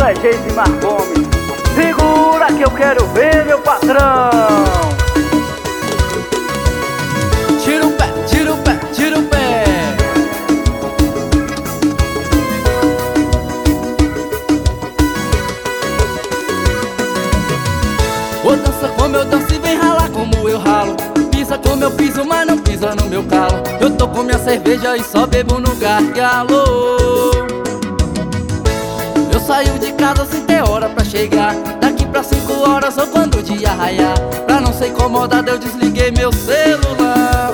é Geisimar Gomes. Segura que eu quero ver meu patrão. Tira o pé, tira o pé, tira o pé. Ô, dança como eu danço e vem ralar como eu ralo. Pisa como eu piso, mas não pisa no meu calo. Eu tô com minha cerveja e só bebo no gargalo. Eu saio de casa sem ter hora pra chegar. Daqui pra 5 horas ou quando o dia raiar. Pra não ser incomodado eu desliguei meu celular.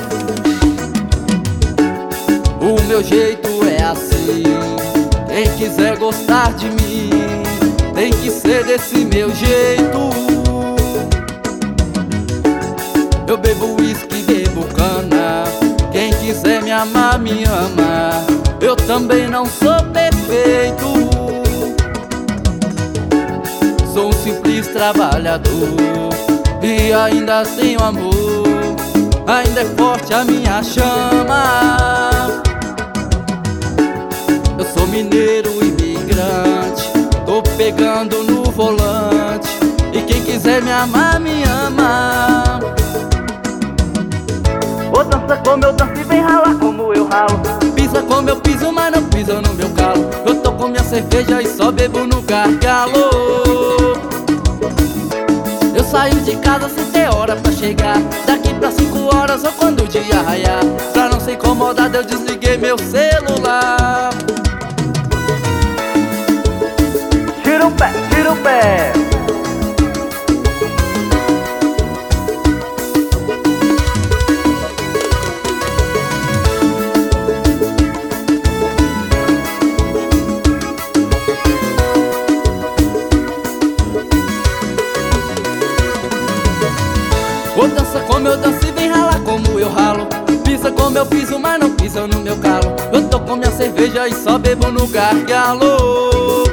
O meu jeito é assim. Quem quiser gostar de mim tem que ser desse meu jeito. Eu bebo uísque, bebo cana. Quem quiser me amar, me ama. Eu também não sou perfeito. Sou um simples trabalhador e ainda tenho amor. Ainda é forte a minha chama. Eu sou mineiro imigrante, tô pegando no volante. E quem quiser me amar, me ama. Ô, dança como eu danço e vem ralar como eu ralo. Pisa como eu piso, mas não pisa no meu calo. Eu tô com minha cerveja e só bebo no gargalo. Eu saio de casa sem ter hora pra chegar. Daqui pra 5 horas ou quando o dia raiar. Pra não ser incomodado eu desliguei meu celular. Tira o pé, tira o pé. Ô, dança como eu danço e vem ralar como eu ralo. Pisa como eu piso, mas não pisa no meu calo. Eu tô com minha cerveja e só bebo no gargalo.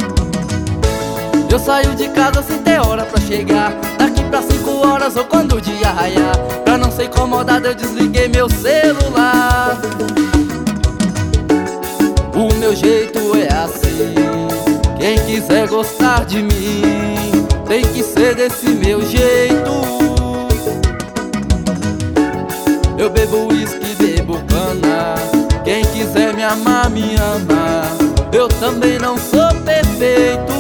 Eu saio de casa sem ter hora pra chegar. Daqui pra 5 horas ou quando o dia raiar. Pra não ser incomodado eu desliguei meu celular. O meu jeito é assim. Quem quiser gostar de mim tem que ser desse meu jeito. Eu bebo uísque, bebo cana. Quem quiser me amar, me ama. Eu também não sou perfeito.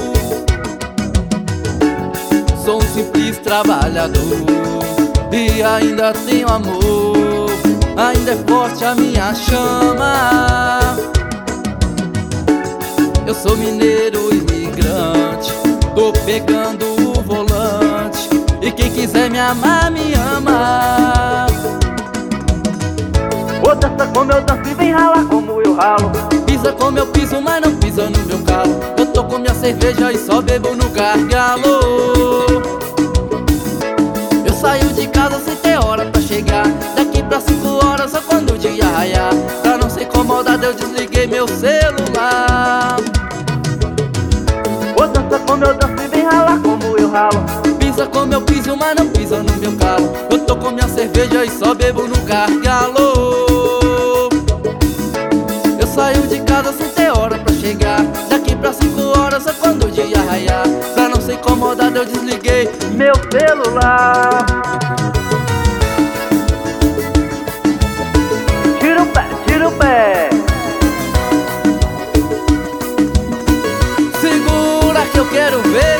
Sou um simples trabalhador e ainda tenho amor. Ainda é forte a minha chama. Eu sou mineiro imigrante, tô pegando o volante. E quem quiser me amar, me ama. Ô, dança como eu danço e vem ralar como eu ralo. Pisa como eu piso, mas não pisa no meu calo. Eu tô com minha cerveja e só bebo no gargalo. Eu saio de casa sem ter hora pra chegar. Daqui pra 5 horas ou quando o dia raiar. Pra não ser incomodado eu desliguei meu celular. Ô, dança como eu danço e vem ralar como eu ralo. Pisa como eu piso, mas não pisa no meu calo. Eu tô com minha cerveja e só bebo no gargalo. Eu saio de casa sem ter hora pra chegar. Daqui pra 5 horas ou quando o dia raiar. Pra não ser incomodado eu desliguei meu celular. Tira o pé, tira o pé. Segura que eu quero ver.